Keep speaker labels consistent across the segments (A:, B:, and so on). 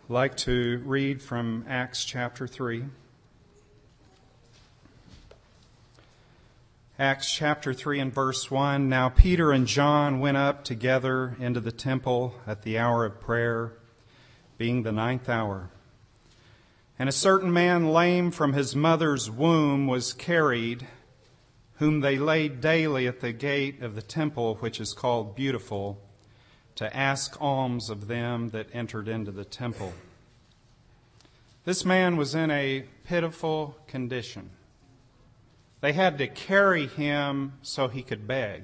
A: like to read from Acts chapter 3. Acts chapter 3 and verse 1. Now Peter and John went up together into the temple at the hour of prayer, being the 9th hour. And a certain man lame from his mother's womb was carried, whom they laid daily at the gate of the temple, which is called Beautiful, to ask alms of them that entered into the temple. This man was in a pitiful condition. They had to carry him so he could beg.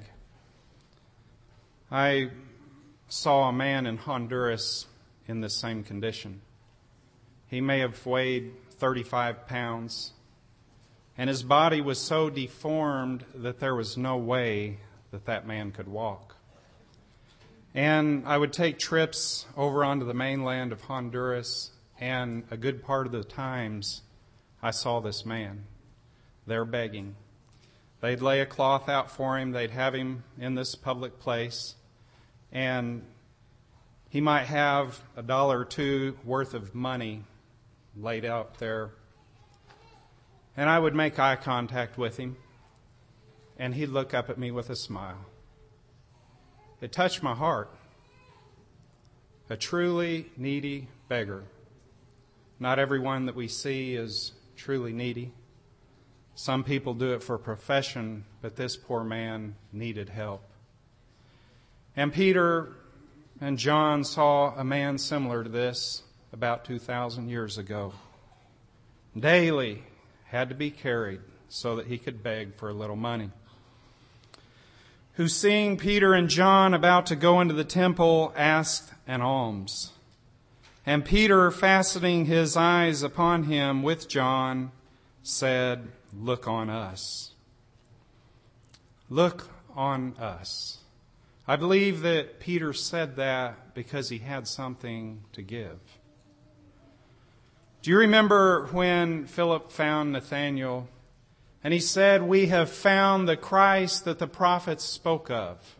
A: I saw a man in Honduras in this same condition. He may have weighed 35 pounds, and his body was so deformed that there was no way that man could walk. And I would take trips over onto the mainland of Honduras, and a good part of the times I saw this man there begging. They'd lay a cloth out for him. They'd have him in this public place, and he might have $1 or $2 worth of money laid out there. And I would make eye contact with him, and he'd look up at me with a smile. It touched my heart. A truly needy beggar. Not everyone that we see is truly needy. Some people do it for profession, but this poor man needed help. And Peter and John saw a man similar to this about 2,000 years ago. Daily had to be carried so that he could beg for a little money. Who, seeing Peter and John about to go into the temple, asked an alms. And Peter, fastening his eyes upon him with John, said, "Look on us." Look on us. I believe that Peter said that because he had something to give. Do you remember when Philip found Nathanael and he said, "We have found the Christ that the prophets spoke of"?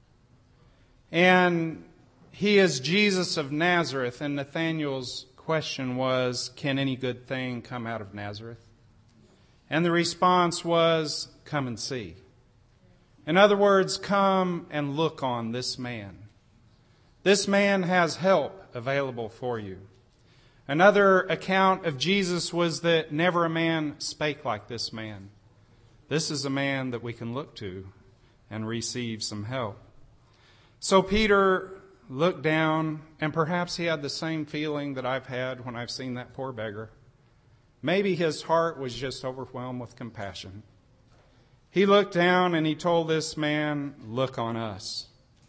A: And he is Jesus of Nazareth, and Nathanael's question was, "Can any good thing come out of Nazareth?" And the response was, "Come and see." In other words, come and look on this man. This man has help available for you. Another account of Jesus was that never a man spake like this man. This is a man that we can look to and receive some help. So Peter looked down, and perhaps he had the same feeling that I've had when I've seen that poor beggar. Maybe his heart was just overwhelmed with compassion. He looked down and he told this man, "Look on us."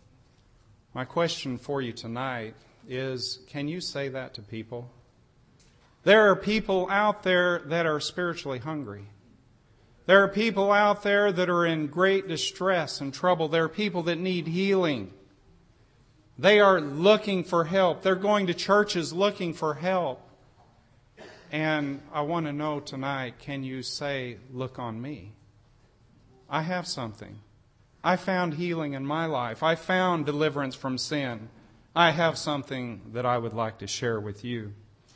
A: My question for you tonight is, can you say that to people? There are people out there that are spiritually hungry. There are people out there that are in great distress and trouble. There are people that need healing. They are looking for help. They're going to churches looking for help. And I want to know tonight, can you say, "Look on me"? I have something. I found healing in my life. I found deliverance from sin. I have something that I would like to share with you.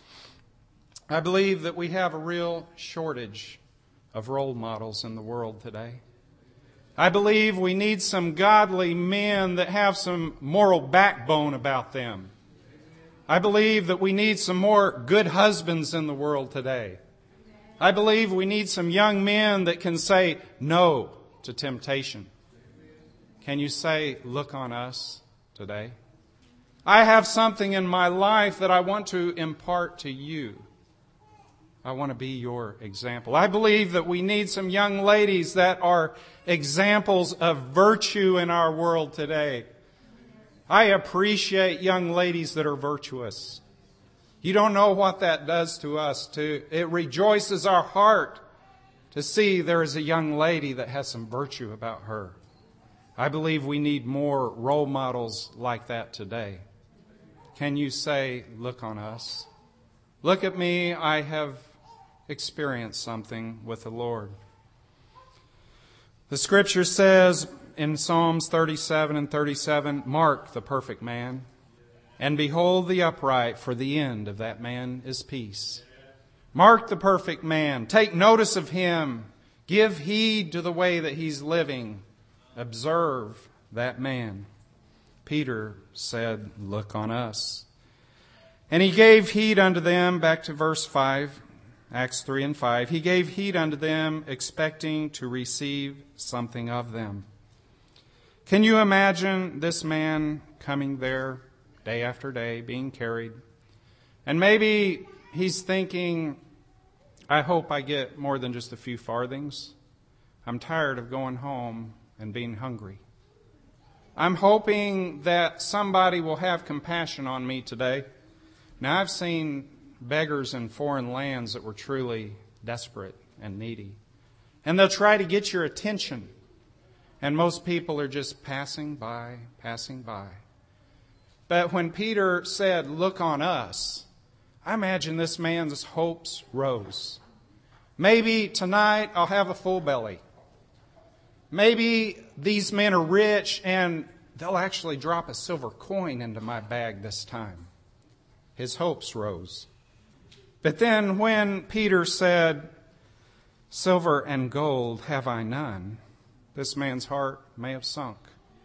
A: I believe that we have a real shortage of role models in the world today. I believe we need some godly men that have some moral backbone about them. I believe that we need some more good husbands in the world today. I believe we need some young men that can say no to temptation. Can you say, "Look on us" today? I have something in my life that I want to impart to you. I want to be your example. I believe that we need some young ladies that are examples of virtue in our world today. I appreciate young ladies that are virtuous. You don't know what that does to us. It rejoices our heart to see there is a young lady that has some virtue about her. I believe we need more role models like that today. Can you say, "Look on us"? Look at me. I have experienced something with the Lord. The scripture says in Psalms 37 and 37, "Mark the perfect man. And behold the upright, for the end of that man is peace. Mark the perfect man. Take notice of him. Give heed to the way that he's living. Observe that man. Peter said, look on us. And he gave heed unto them, back to verse 5, Acts 3 and 5. He gave heed unto them, expecting to receive something of them. Can you imagine this man coming there day after day, being carried? And maybe he's thinking, I hope I get more than just a few farthings. I'm tired of going home and being hungry. I'm hoping that somebody will have compassion on me today. Now, I've seen beggars in foreign lands that were truly desperate and needy. And they'll try to get your attention. And most people are just passing by, passing by. But when Peter said, look on us, I imagine this man's hopes rose. Maybe tonight I'll have a full belly. Maybe these men are rich and they'll actually drop a silver coin into my bag this time. His hopes rose. But then when Peter said, silver and gold have I none, this man's heart may have sunk.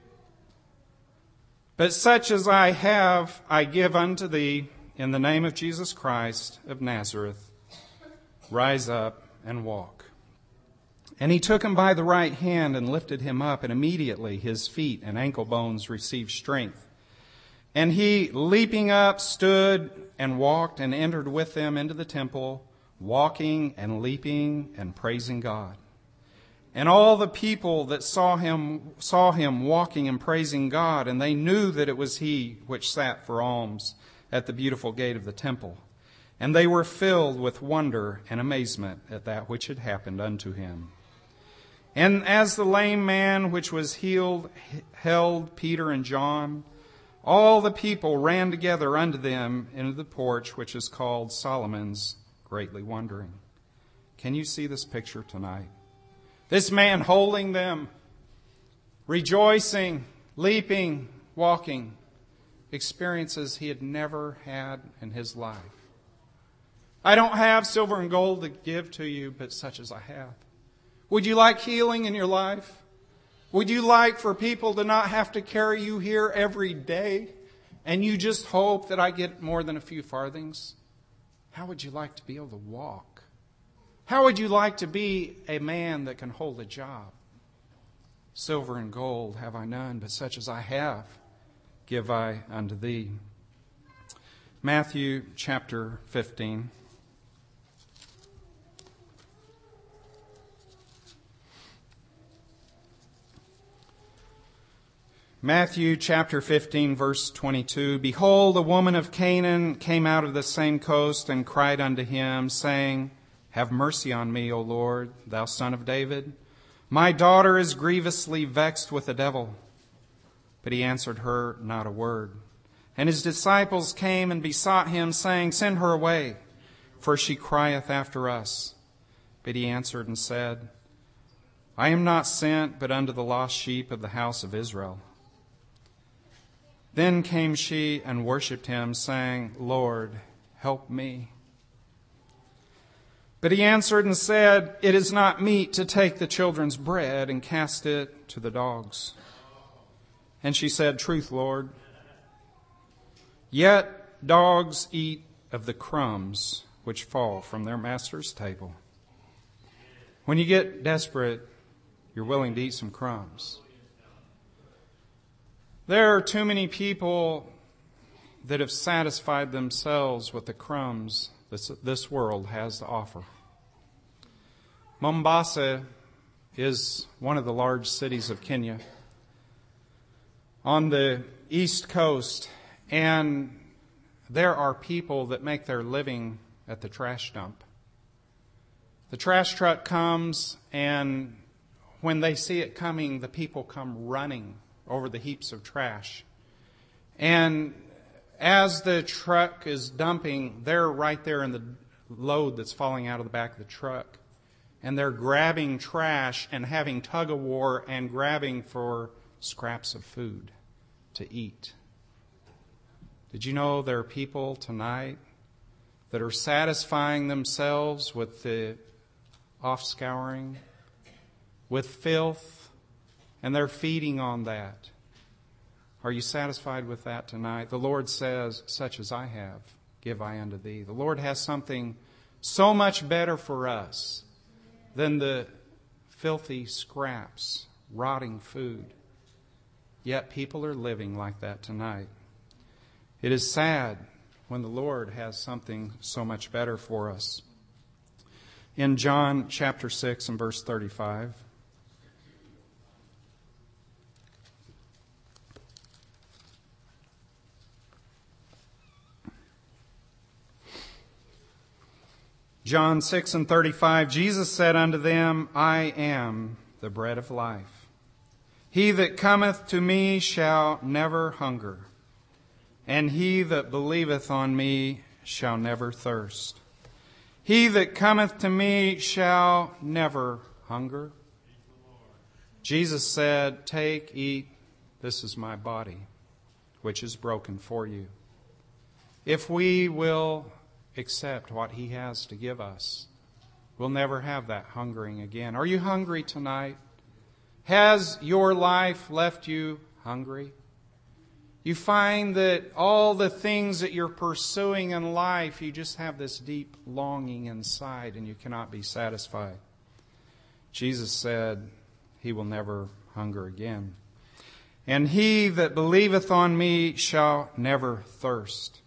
A: But such as I have, I give unto thee in the name of Jesus Christ of Nazareth. Rise up and walk. And he took him by the right hand and lifted him up, and immediately his feet and ankle bones received strength. And he, leaping up, stood and walked and entered with them into the temple, walking and leaping and praising God. And all the people that saw him walking and praising God, and they knew that it was he which sat for alms at the beautiful gate of the temple. And they were filled with wonder and amazement at that which had happened unto him. And as the lame man which was healed held Peter and John, all the people ran together unto them into the porch which is called Solomon's, greatly wondering. Can you see this picture tonight? This man holding them, rejoicing, leaping, walking, experiences he had never had in his life. I don't have silver and gold to give to you, but such as I have. Would you like healing in your life? Would you like for people to not have to carry you here every day and you just hope that I get more than a few farthings? How would you like to be able to walk? How would you like to be a man that can hold a job? Silver and gold have I none, but such as I have give I unto thee. Matthew chapter 15. Matthew chapter 15, verse 22. Behold, a woman of Canaan came out of the same coast and cried unto him, saying, Have mercy on me, O Lord, thou son of David. My daughter is grievously vexed with the devil. But he answered her not a word. And his disciples came and besought him, saying, Send her away, for she crieth after us. But he answered and said, I am not sent but unto the lost sheep of the house of Israel. Then came she and worshipped him, saying, Lord, help me. But he answered and said, It is not meet to take the children's bread and cast it to the dogs. And she said, Truth, Lord. Yet dogs eat of the crumbs which fall from their master's table. When you get desperate, you're willing to eat some crumbs. There are too many people that have satisfied themselves with the crumbs this world has to offer. Mombasa is one of the large cities of Kenya on the east coast, and there are people that make their living at the trash dump. The trash truck comes, and when they see it coming, the people come running over the heaps of trash. And as the truck is dumping, they're right there in the load that's falling out of the back of the truck. And they're grabbing trash and having tug-of-war and grabbing for scraps of food to eat. Did you know there are people tonight that are satisfying themselves with the offscouring, with filth, and they're feeding on that? Are you satisfied with that tonight? The Lord says, such as I have, give I unto thee. The Lord has something so much better for us than the filthy scraps, rotting food. Yet people are living like that tonight. It is sad when the Lord has something so much better for us. In John chapter 6 and verse 35, John 6 and 35, Jesus said unto them, I am the bread of life. He that cometh to me shall never hunger, and he that believeth on me shall never thirst. He that cometh to me shall never hunger. Jesus said, take, eat, this is my body, which is broken for you. If we will accept what He has to give us, we'll never have that hungering again. Are you hungry tonight? Has your life left you hungry? You find that all the things that you're pursuing in life, you just have this deep longing inside and you cannot be satisfied. Jesus said He will never hunger again. And he that believeth on me shall never thirst.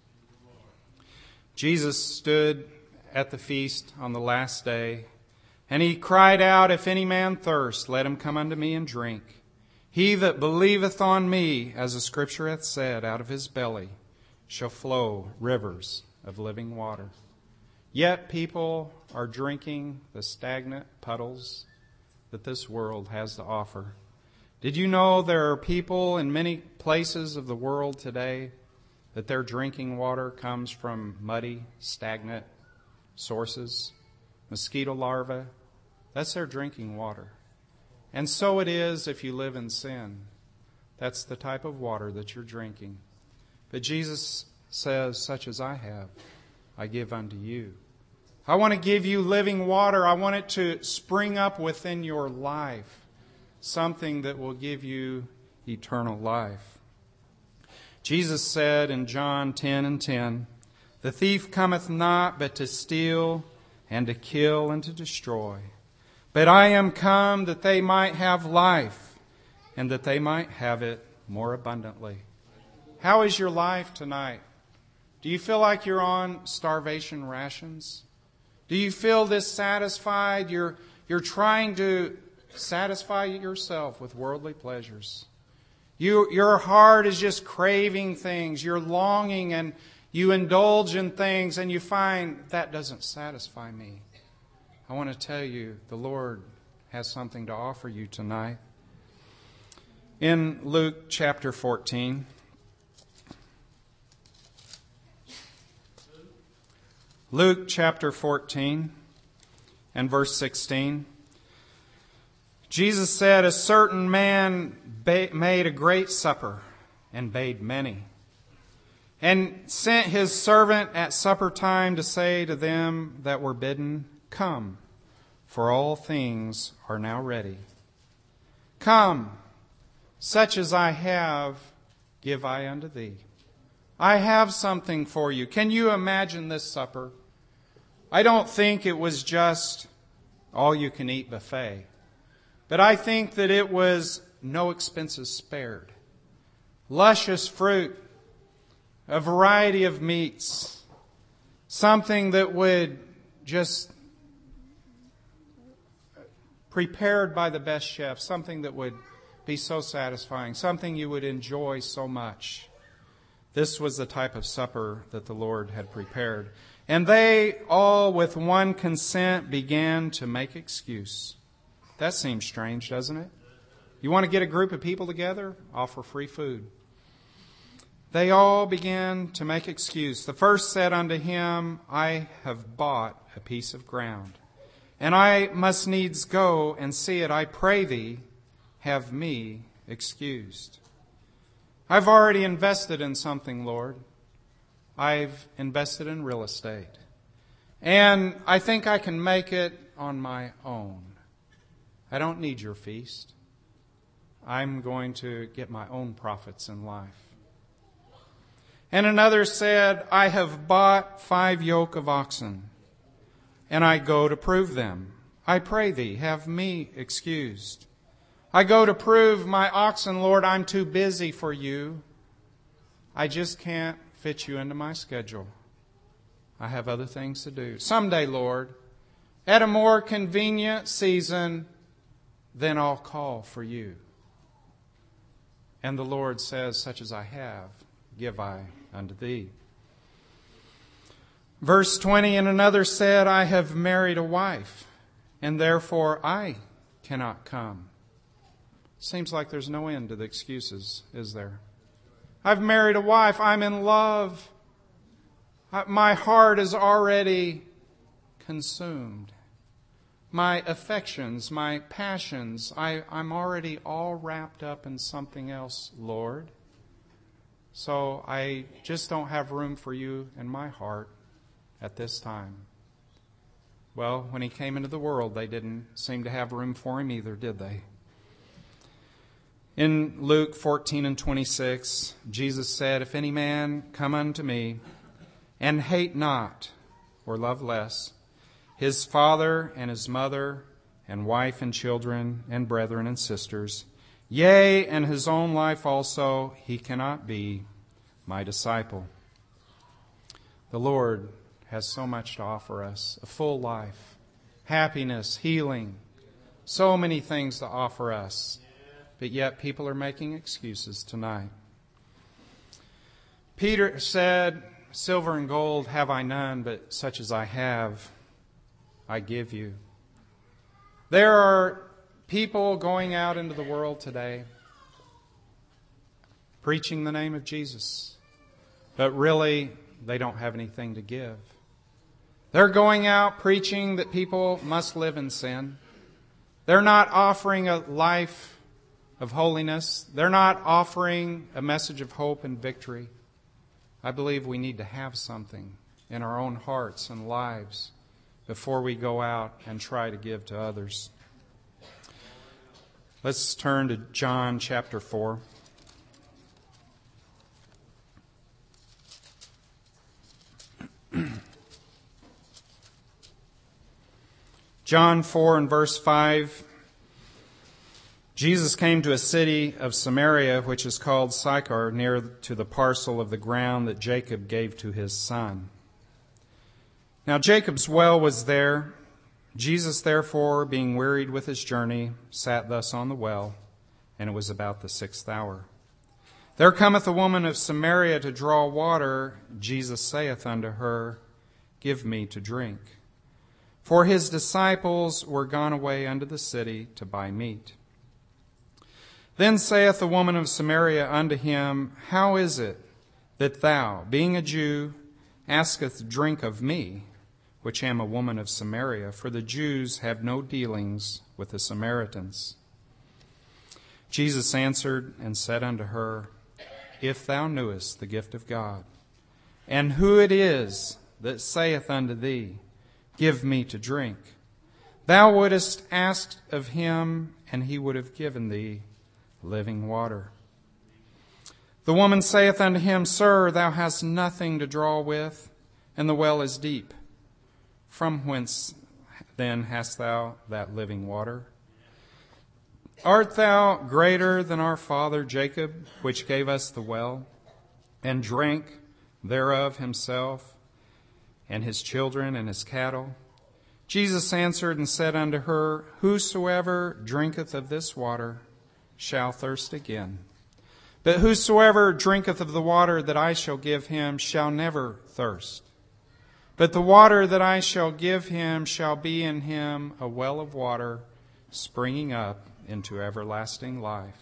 A: Jesus stood at the feast on the last day, and He cried out, if any man thirst, let him come unto me and drink. He that believeth on me, as the Scripture hath said, out of his belly shall flow rivers of living water. Yet people are drinking the stagnant puddles that this world has to offer. Did you know there are people in many places of the world today that their drinking water comes from muddy, stagnant sources? Mosquito larvae, that's their drinking water. And so it is if you live in sin. That's the type of water that you're drinking. But Jesus says, such as I have, I give unto you. I want to give you living water. I want it to spring up within your life. Something that will give you eternal life. Jesus said in John 10 and 10, the thief cometh not but to steal and to kill and to destroy. But I am come that they might have life, and that they might have it more abundantly. How is your life tonight? Do you feel like you're on starvation rations? Do you feel dissatisfied? You're trying to satisfy yourself with worldly pleasures. Your heart is just craving things. You're longing and you indulge in things and you find that doesn't satisfy me. I want to tell you, the Lord has something to offer you tonight. In Luke chapter 14, Luke chapter 14 and verse 16, Jesus said, a certain man made a great supper and bade many, and sent his servant at supper time to say to them that were bidden, come, for all things are now ready. Come, such as I have, give I unto thee. I have something for you. Can you imagine this supper? I don't think it was just all-you-can-eat buffet. But I think that it was no expenses spared. Luscious fruit, a variety of meats, something that would just prepared by the best chef, something that would be so satisfying, something you would enjoy so much. This was the type of supper that the Lord had prepared. And they all with one consent began to make excuse. That seems strange, doesn't it? You want to get a group of people together? Offer free food. They all began to make excuse. The first said unto him, I have bought a piece of ground, and I must needs go and see it. I pray thee, have me excused. I've already invested in something, Lord. I've invested in real estate. And I think I can make it on my own. I don't need your feast. I'm going to get my own profits in life. And another said, I have bought 5 yoke of oxen, and I go to prove them. I pray thee, have me excused. I go to prove my oxen, Lord, I'm too busy for you. I just can't fit you into my schedule. I have other things to do. Someday, Lord, at a more convenient season, then I'll call for you. And the Lord says, such as I have, give I unto thee. Verse 20, and another said, I have married a wife, and therefore I cannot come. Seems like there's no end to the excuses, is there? I've married a wife. I'm in love. My heart is already consumed. My affections, my passions, I'm already all wrapped up in something else, Lord. So I just don't have room for you in my heart at this time. Well, when he came into the world, they didn't seem to have room for him either, did they? In Luke 14 and 26, Jesus said, if any man come unto me and hate not, or love less, his father and his mother and wife and children and brethren and sisters, yea, and his own life also, he cannot be my disciple. The Lord has so much to offer us, a full life, happiness, healing, so many things to offer us. But yet people are making excuses tonight. Peter said, silver and gold have I none, but such as I have, I give you. There are people going out into the world today preaching the name of Jesus, but really they don't have anything to give. They're going out preaching that people must live in sin. They're not offering a life of holiness. They're not offering a message of hope and victory. I believe we need to have something in our own hearts and lives before we go out and try to give to others. Let's turn to John chapter 4. John 4 and verse 5. Jesus came to a city of Samaria, which is called Sychar, near to the parcel of the ground that Jacob gave to his son. Now Jacob's well was there. Jesus, therefore, being wearied with his journey, sat thus on the well, and it was about the 6th hour. There cometh a woman of Samaria to draw water. Jesus saith unto her, give me to drink. For his disciples were gone away unto the city to buy meat. Then saith the woman of Samaria unto him, how is it that thou, being a Jew, askest drink of me, which am a woman of Samaria? For the Jews have no dealings with the Samaritans. Jesus answered and said unto her, if thou knewest the gift of God, and who it is that saith unto thee, give me to drink, thou wouldest ask of him, and he would have given thee living water. The woman saith unto him, Sir, thou hast nothing to draw with, and the well is deep. From whence then hast thou that living water? Art thou greater than our father Jacob, which gave us the well, and drank thereof himself, and his children, and his cattle? Jesus answered and said unto her, Whosoever drinketh of this water shall thirst again. But whosoever drinketh of the water that I shall give him shall never thirst. But the water that I shall give him shall be in him a well of water springing up into everlasting life.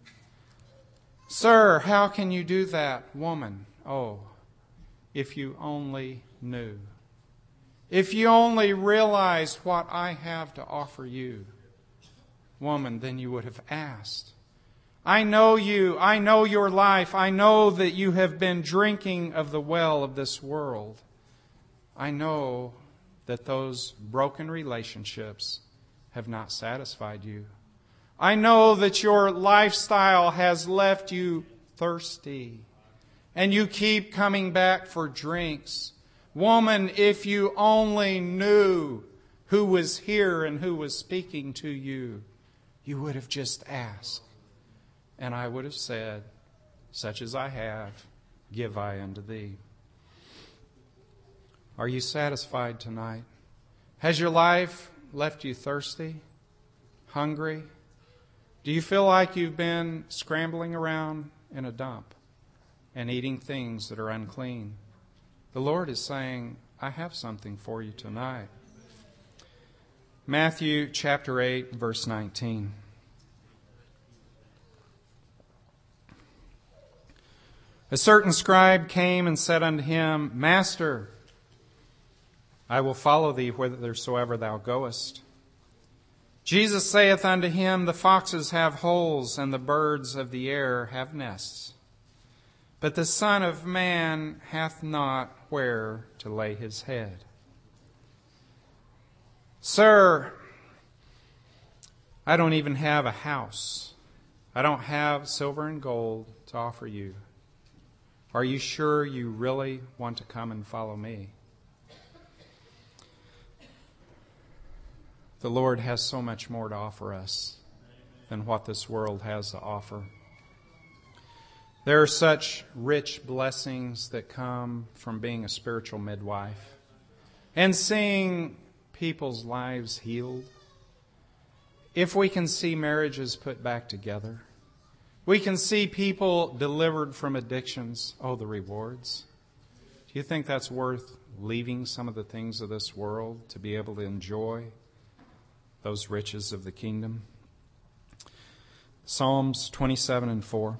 A: Sir, how can you do that, woman? Oh, if you only knew. If you only realized what I have to offer you, woman, then you would have asked. I know you. I know your life. I know that you have been drinking of the well of this world. I know that those broken relationships have not satisfied you. I know that your lifestyle has left you thirsty, and you keep coming back for drinks. Woman, if you only knew who was here and who was speaking to you, you would have just asked. And I would have said, such as I have, give I unto thee. Are you satisfied tonight? Has your life left you thirsty, hungry? Do you feel like you've been scrambling around in a dump and eating things that are unclean? The Lord is saying, I have something for you tonight. Matthew chapter 8, verse 19. A certain scribe came and said unto him, Master, I will follow thee whithersoever thou goest. Jesus saith unto him, The foxes have holes, and the birds of the air have nests. But the Son of Man hath not where to lay his head. Sir, I don't even have a house. I don't have silver and gold to offer you. Are you sure you really want to come and follow me? The Lord has so much more to offer us than what this world has to offer. There are such rich blessings that come from being a spiritual midwife and seeing people's lives healed. If we can see marriages put back together, we can see people delivered from addictions. Oh, the rewards. Do you think that's worth leaving some of the things of this world to be able to enjoy those riches of the kingdom? Psalms 27 and 4.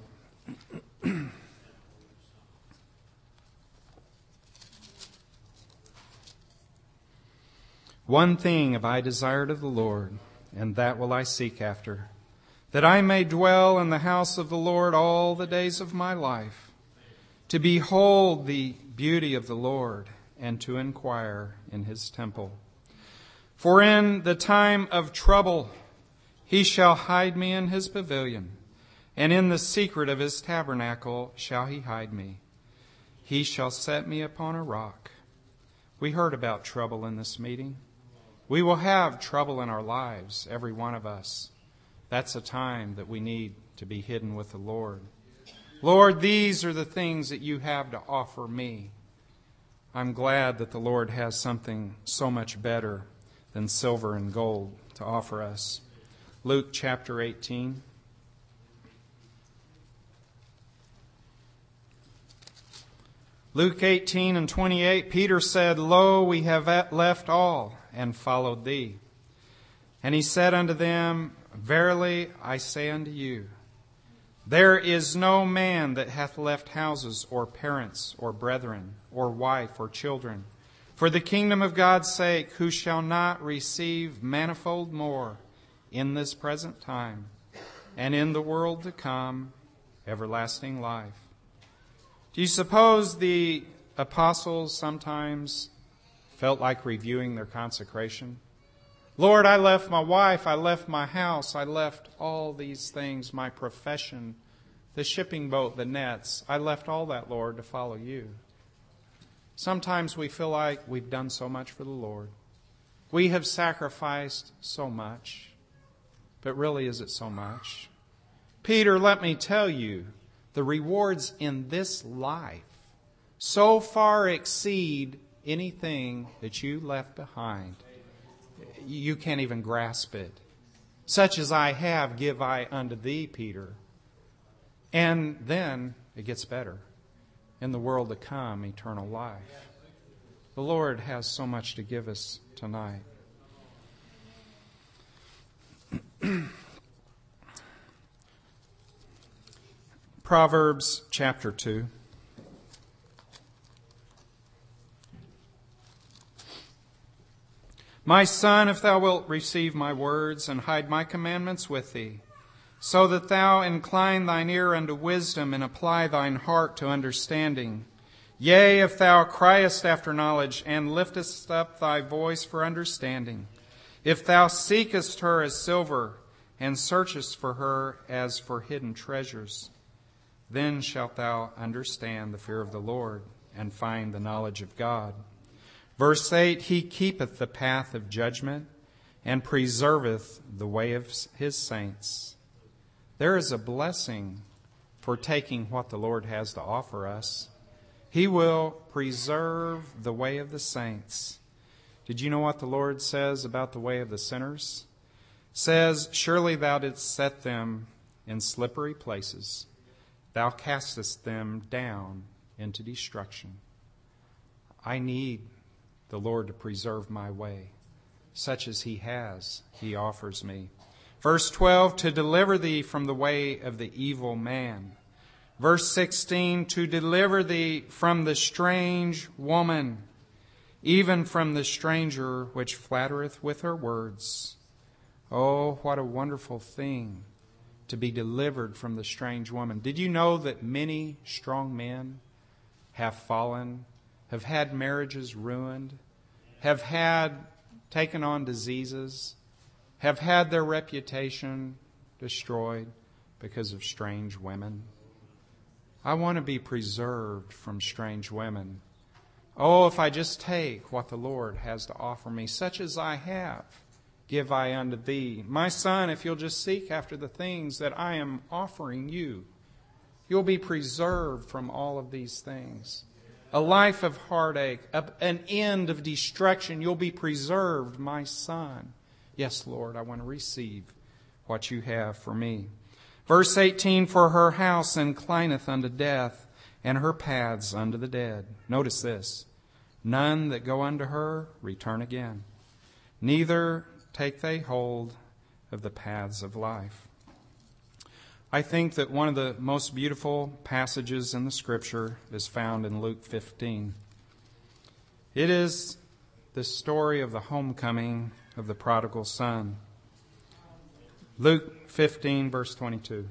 A: One thing have I desired of the Lord, and that will I seek after, that I may dwell in the house of the Lord all the days of my life, to behold the beauty of the Lord, and to inquire in his temple. For in the time of trouble he shall hide me in his pavilion, and in the secret of his tabernacle shall he hide me. He shall set me upon a rock. We heard about trouble in this meeting. We will have trouble in our lives, every one of us. That's a time that we need to be hidden with the Lord. Lord, these are the things that you have to offer me. I'm glad that the Lord has something so much better than silver and gold to offer us. Luke chapter 18. Luke 18 and 28, Peter said, Lo, we have left all and followed thee. And he said unto them, Verily I say unto you, there is no man that hath left houses or parents or brethren or wife or children for the kingdom of God's sake, who shall not receive manifold more in this present time and in the world to come everlasting life. Do you suppose the apostles sometimes felt like reviewing their consecration? Lord, I left my wife, I left my house, I left all these things, my profession, the shipping boat, the nets. I left all that, Lord, to follow you. Sometimes we feel like we've done so much for the Lord. We have sacrificed so much. But really, is it so much? Peter, let me tell you, the rewards in this life so far exceed anything that you left behind. You can't even grasp it. Such as I have, give I unto thee, Peter. And then it gets better. In the world to come, eternal life. The Lord has so much to give us tonight. Proverbs chapter 2. My son, if thou wilt receive my words and hide my commandments with thee, so that thou incline thine ear unto wisdom and apply thine heart to understanding. Yea, if thou criest after knowledge and liftest up thy voice for understanding, if thou seekest her as silver and searchest for her as for hidden treasures, then shalt thou understand the fear of the Lord and find the knowledge of God. Verse 8, He keepeth the path of judgment and preserveth the way of His saints. There is a blessing for taking what the Lord has to offer us. He will preserve the way of the saints. Did you know what the Lord says about the way of the sinners? It says, surely thou didst set them in slippery places. Thou castest them down into destruction. I need the Lord to preserve my way. Such as He has, He offers me. Verse 12, to deliver thee from the way of the evil man. Verse 16, to deliver thee from the strange woman, even from the stranger which flattereth with her words. Oh, what a wonderful thing to be delivered from the strange woman. Did you know that many strong men have fallen, have had marriages ruined, have taken on diseases, have had their reputation destroyed because of strange women? I want to be preserved from strange women. Oh, if I just take what the Lord has to offer me, such as I have, give I unto thee. My son, if you'll just seek after the things that I am offering you, you'll be preserved from all of these things. A life of heartache, an end of destruction, you'll be preserved, my son. Yes, Lord, I want to receive what you have for me. Verse 18, for her house inclineth unto death, and her paths unto the dead. Notice this. None that go unto her return again, neither take they hold of the paths of life. I think that one of the most beautiful passages in the Scripture is found in Luke 15. It is the story of the homecoming of the prodigal son. Luke 15, verse 22.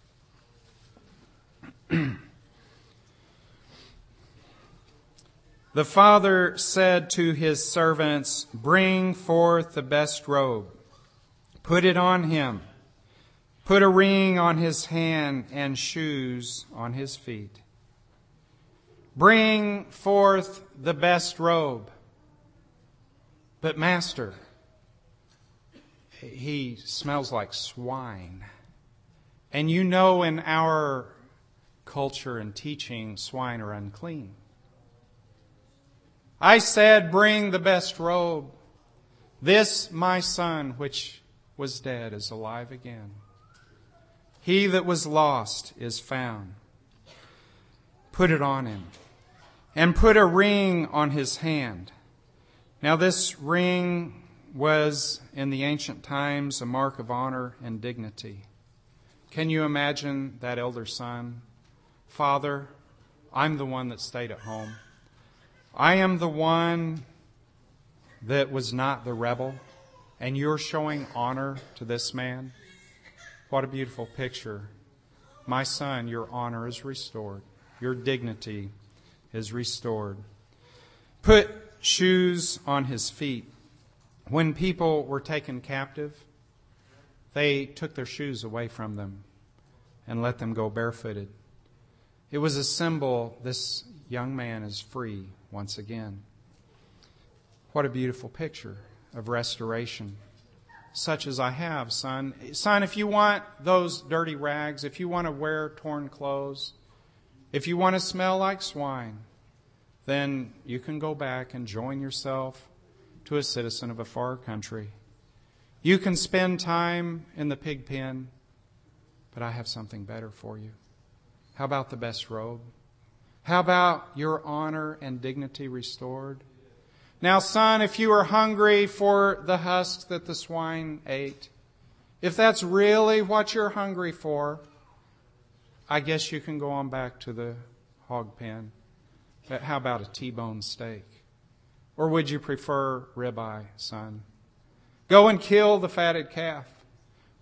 A: The father said to his servants, bring forth the best robe, put it on him, put a ring on his hand and shoes on his feet. Bring forth the best robe. But master, he smells like swine. And you know, in our culture and teaching, swine are unclean. I said, bring the best robe. This my son, which was dead, is alive again. He that was lost is found. Put it on him, and put a ring on his hand. Now this ring was, in the ancient times, a mark of honor and dignity. Can you imagine that elder son? Father, I'm the one that stayed at home. I am the one that was not the rebel, and you're showing honor to this man. What a beautiful picture. My son, your honor is restored. Your dignity is restored. Put shoes on his feet. When people were taken captive, they took their shoes away from them and let them go barefooted. It was a symbol, this young man is free once again. What a beautiful picture of restoration. Such as I have, son. Son, if you want those dirty rags, if you want to wear torn clothes, if you want to smell like swine, then you can go back and join yourself to a citizen of a far country. You can spend time in the pig pen, but I have something better for you. How about the best robe? How about your honor and dignity restored? Now, son, if you are hungry for the husks that the swine ate, if that's really what you're hungry for, I guess you can go on back to the hog pen. But how about a T-bone steak? Or would you prefer ribeye, son? Go and kill the fatted calf.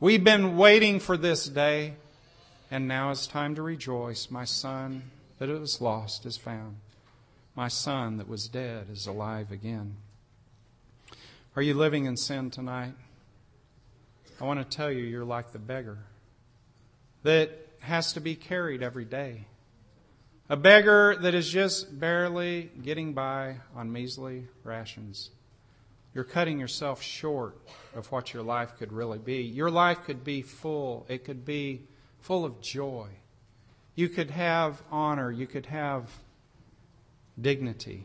A: We've been waiting for this day, and now it's time to rejoice. My son that was lost is found. My son that was dead is alive again. Are you living in sin tonight? I want to tell you, you're like the beggar that has to be carried every day. A beggar that is just barely getting by on measly rations. You're cutting yourself short of what your life could really be. Your life could be full. It could be full of joy. You could have honor. You could have dignity.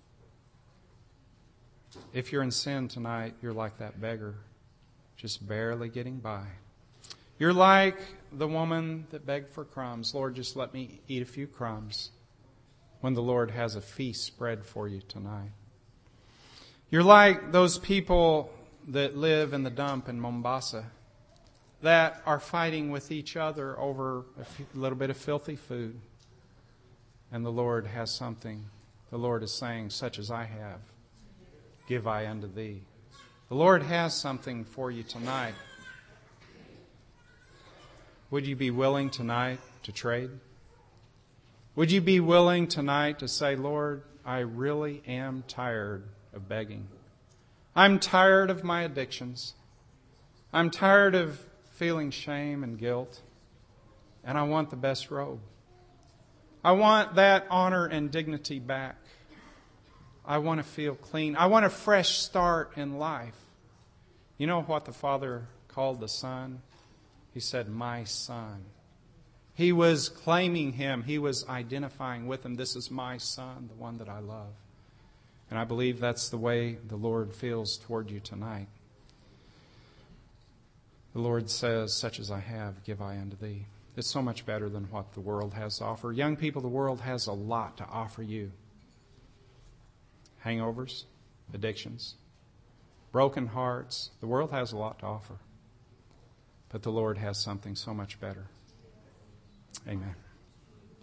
A: If you're in sin tonight, you're like that beggar, just barely getting by. You're like the woman that begged for crumbs. Lord, just let me eat a few crumbs, when the Lord has a feast spread for you tonight. You're like those people that live in the dump in Mombasa that are fighting with each other over a little bit of filthy food. And the Lord has something. The Lord is saying, such as I have, give I unto thee. The Lord has something for you tonight. Would you be willing tonight to trade? Would you be willing tonight to say, Lord, I really am tired of begging. I'm tired of my addictions. I'm tired of feeling shame and guilt. And I want the best robe. I want that honor and dignity back. I want to feel clean. I want a fresh start in life. You know what the Father called the Son? He said, my Son. He was claiming Him. He was identifying with Him. This is my Son, the one that I love. And I believe that's the way the Lord feels toward you tonight. The Lord says, such as I have, give I unto thee. It's so much better than what the world has to offer. Young people, the world has a lot to offer you. Hangovers, addictions, broken hearts. The world has a lot to offer. But the Lord has something so much better. Amen.